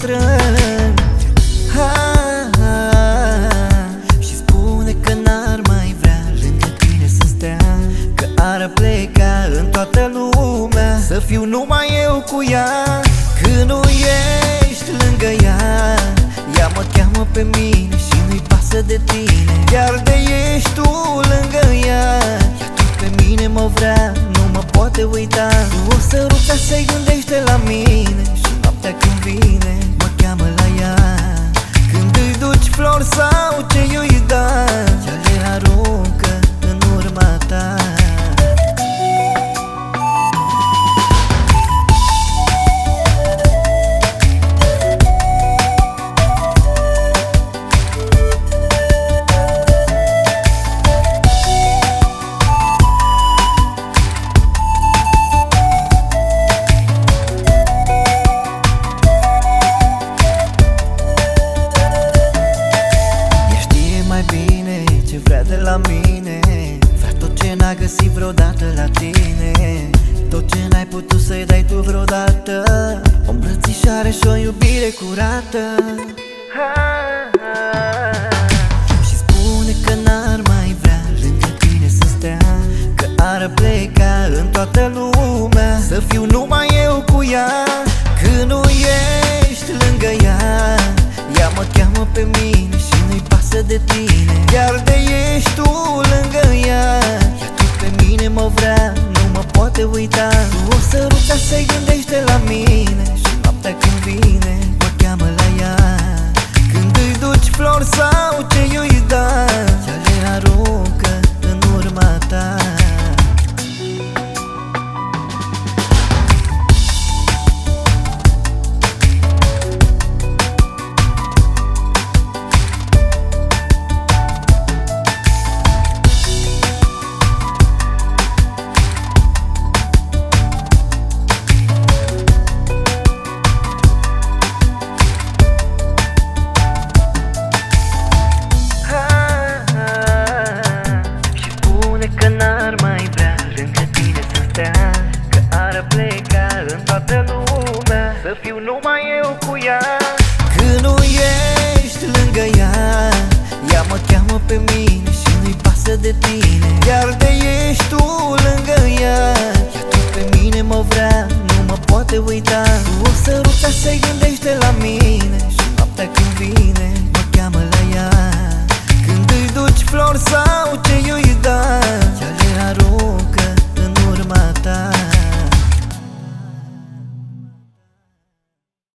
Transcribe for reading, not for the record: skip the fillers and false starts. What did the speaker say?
noastră. Și spune că n-ar mai vrea lângă tine să stea, că ar pleca în toată lumea, să fiu numai eu cu ea. Când nu ești lângă ea, ea mă cheamă pe mine și nu-i pasă de tine. Chiar de ești tu lângă ea, ea tot pe mine mă vrea, nu mă poate uita. Tu o săruta se gândește la mine și noaptea când vine mă cheamă la ea. Când îi duci flori sau ce i-ui da, ea le aruncă în urma ta. De la mine vrea tot ce n-a găsit vreodată la tine, tot ce n-ai putut să-i dai tu vreodată, o îmbrățișare și o iubire curată. Și spune că n-ar mai vrea lângă tine să stea, că ar pleca în toată lumea, să fiu numai eu cu ea. Când nu ești lângă ea, ea mă cheamă pe mine și nu-i pasă de tine. Chiar de ești tu lângă ea, ea tot pe mine mă vrea, nu mă poate uita. Tu o săruta se gândește la mine și noaptea când vine mă cheamă la ea. Când îi duci flori sau ce i-ui da, ea le aruncă în urma ta. Că n-ar mai vrea lângă tine să stea, că ar pleca în toată lumea, să fiu numai eu cu ea. Când nu ești lângă ea, ea mă cheamă pe mine și nu-i pasă de tine. Chiar de ești tu lângă ea, ea tot pe mine mă vrea, nu mă poate uita. Tu o săruta se gândește la mine